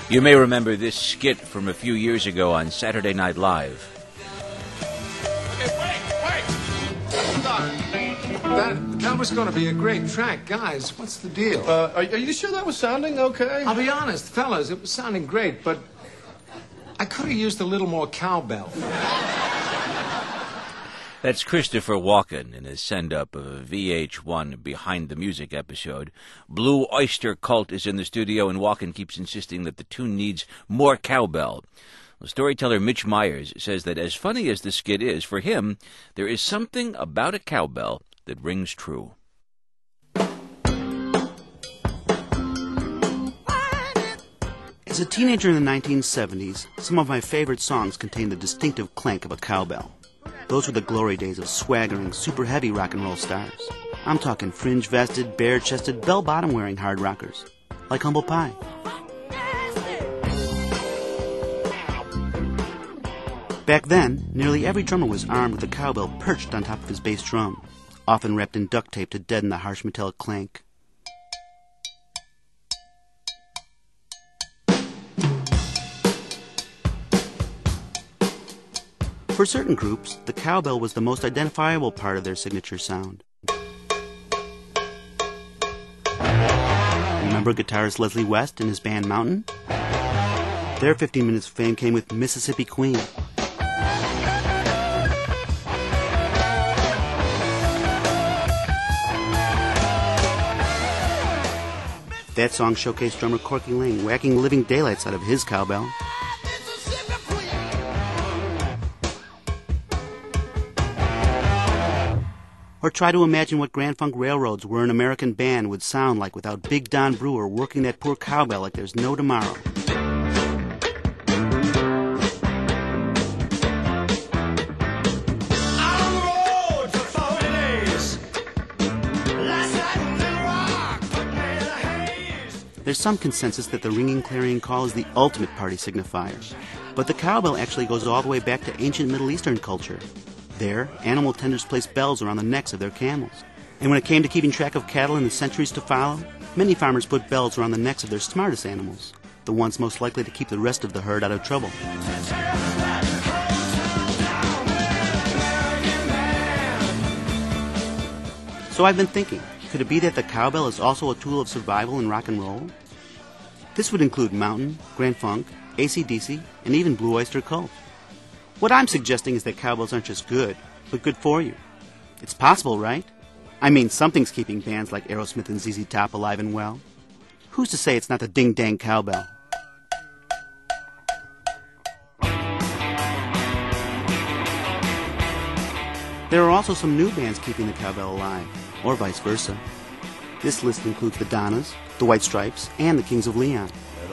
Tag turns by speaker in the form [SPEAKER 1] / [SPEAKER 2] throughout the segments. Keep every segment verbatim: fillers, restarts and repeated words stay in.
[SPEAKER 1] You may remember this skit from a few years ago on Saturday Night Live.
[SPEAKER 2] Hey, wait, wait! Stop. That, that was going to be a great track. Guys, what's the deal?
[SPEAKER 3] Uh, are, are you sure that was sounding okay?
[SPEAKER 2] I'll be honest, fellas, it was sounding great, but I could have used a little more cowbell.
[SPEAKER 1] That's Christopher Walken in his send-up of a V H one Behind the Music episode. Blue Oyster Cult is in the studio, and Walken keeps insisting that the tune needs more cowbell. Well, storyteller Mitch Myers says that as funny as the skit is, for him, there is something about a cowbell that rings true.
[SPEAKER 4] As a teenager in the nineteen seventies, some of my favorite songs contained the distinctive clank of a cowbell. Those were the glory days of swaggering, super-heavy rock and roll stars. I'm talking fringe-vested, bare-chested, bell-bottom-wearing hard rockers, like Humble Pie. Back then, nearly every drummer was armed with a cowbell perched on top of his bass drum, often wrapped in duct tape to deaden the harsh metallic clank. For certain groups, the cowbell was the most identifiable part of their signature sound. Remember guitarist Leslie West and his band Mountain? Their fifteen minutes of fame came with Mississippi Queen. That song showcased drummer Corky Lang whacking living daylights out of his cowbell. Or try to imagine what Grand Funk Railroad's We're an American Band would sound like without Big Don Brewer working that poor cowbell like there's no tomorrow. There's some consensus that the ringing clarion call is the ultimate party signifier. But the cowbell actually goes all the way back to ancient Middle Eastern culture. There, animal tenders placed bells around the necks of their camels. And when it came to keeping track of cattle in the centuries to follow, many farmers put bells around the necks of their smartest animals, the ones most likely to keep the rest of the herd out of trouble. So I've been thinking, could it be that the cowbell is also a tool of survival in rock and roll? This would include Mountain, Grand Funk, A C D C, and even Blue Oyster Cult. What I'm suggesting is that cowbells aren't just good, but good for you. It's possible, right? I mean, something's keeping bands like Aerosmith and Z Z Top alive and well. Who's to say it's not the ding-dang cowbell? There are also some new bands keeping the cowbell alive, or vice versa. This list includes the Donnas, the White Stripes, and the Kings of Leon.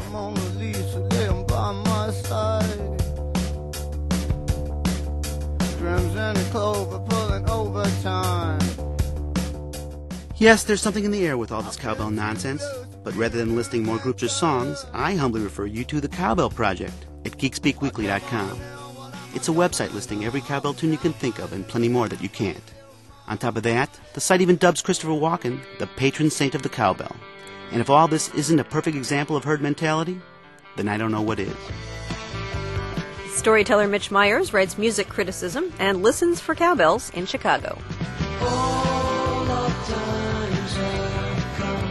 [SPEAKER 4] Yes, there's something in the air with all this cowbell nonsense, but rather than listing more groups or songs, I humbly refer you to the Cowbell Project at geek speak weekly dot com. It's a website listing every cowbell tune you can think of and plenty more that you can't. On top of that, the site even dubs Christopher Walken the patron saint of the cowbell. And if all this isn't a perfect example of herd mentality, then I don't know what is.
[SPEAKER 5] Storyteller Mitch Myers writes music criticism and listens for cowbells in Chicago.
[SPEAKER 6] All of times have come.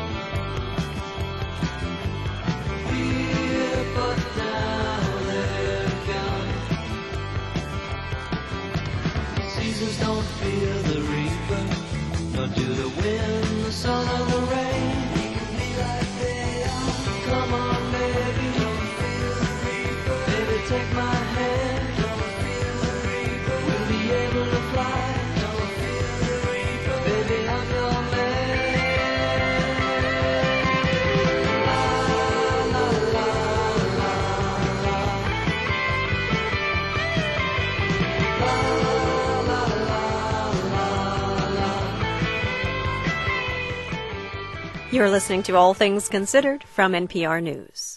[SPEAKER 6] Here, but now they're gone. Seasons don't fear the reaper, nor do the wind, the sun, or the rain. Come on, baby, don't feel the reaper. Baby, take my hand, don't feel the reaper. We'll be able to fly, don't feel the reaper. Baby, I'm your man. La, la, la, la, la. La, la, la, la, la.
[SPEAKER 5] You're listening to All Things Considered from N P R News.